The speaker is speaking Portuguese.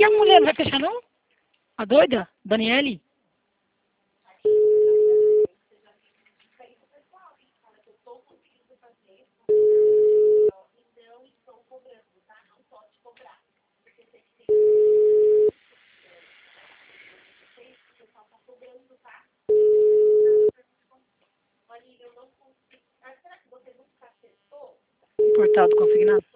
E a mulher não vai fechar, não? A doida? Daniele? Portal do consignado.